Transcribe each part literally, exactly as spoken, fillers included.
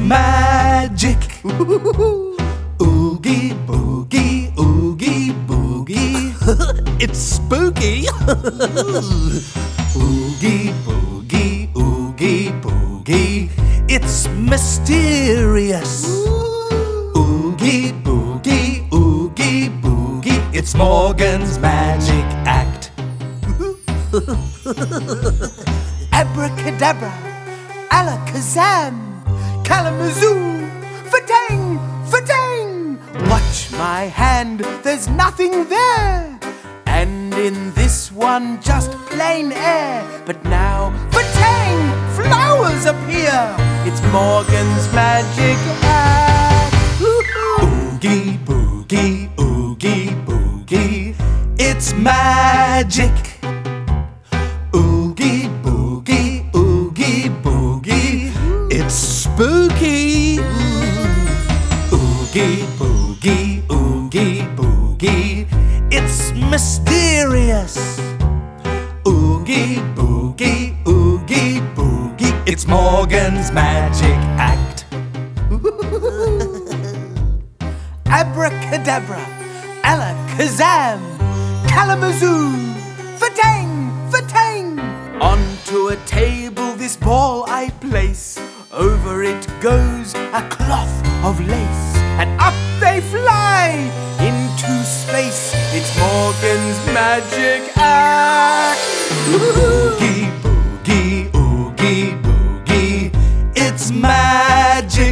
magic. Oogie boogie, oogie boogie. It's spooky. Oogie boogie, oogie boogie. It's mysterious. Oogie boogie, oogie boogie. It's Morgan's magic act. Abracadabra, alakazam, kalamazoo, fatang, fatang. Watch my hand, there's nothing there. And in this one, just plain air. But now, fatang, flowers appear. It's Morgan's magic act. Oogie boogie, oogie boogie. It's magic. Oogie boogie, oogie boogie. It's spooky. Oogie boogie, oogie boogie. It's mysterious. Oogie boogie, oogie boogie. It's Morgan's magic act. Abracadabra, alakazam, kalamazoo, fatang, fatang. Onto a table this ball I place. Over it goes a cloth of lace, and up they fly into space. It's Morgan's magic act. Oogie boogie, oogie boogie. It's magic.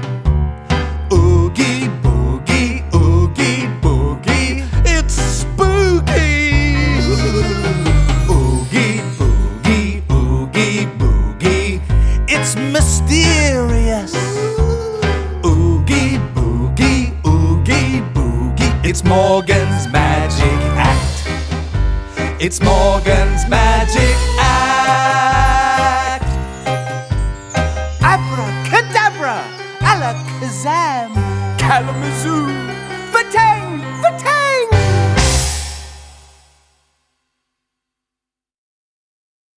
Oogie boogie, oogie boogie. It's spooky. Oogie boogie, oogie boogie. It's mysterious. Oogie boogie, oogie boogie. It's Morgan's magic act. It's Morgan's magic act. Abracadabra, alakazam, kalamazoo, fatang,